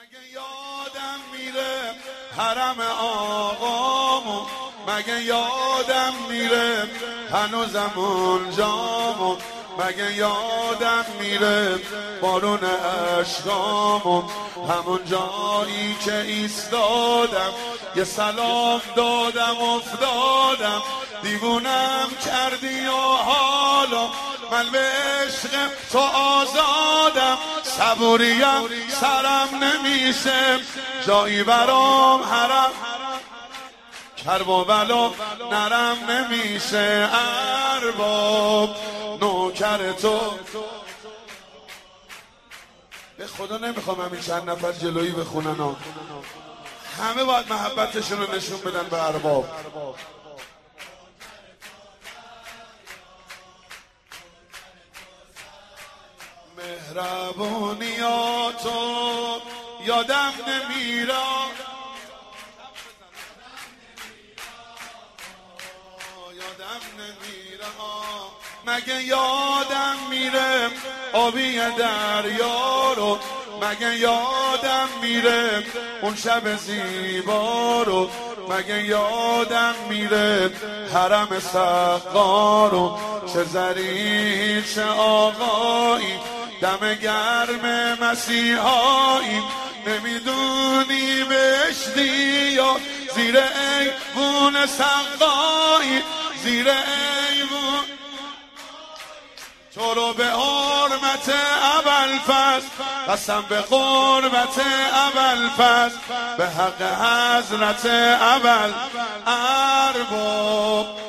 مگه یادم میره حرم آقامو، مگه یادم میره هنوزم اونجامو، مگه یادم میره بارون عشقامو، همون جایی که ایستادم یه سلام دادم افتادم، دیوونم کردی و حالا من به عشق تو آزادم، صبوریم سرم نمیشه جایی برام حرم، کرب و بلا نرم نمیشه ارباب نوکر تو. به خدا نمیخوام همین چند نفر جلویی بخونن ها، همه باید محبتشون رو نشون بدن به ارباب. مهربونیاتو یادم نمیره، یادم نمیره، مگه یادم میره آبی دریا رو، مگه یادم میره اون شب زیبا رو، مگه یادم میره حرم سقا رو، چه زری چه آقایی دم گرم مسیحایی، نمیدونی بهشتی یا زیر ایوون سقایی، زیر ایوون تو رو به حرمت ابوالفضل، قسم به قربت ابوالفضل، به حق حضرت ابوالارباب.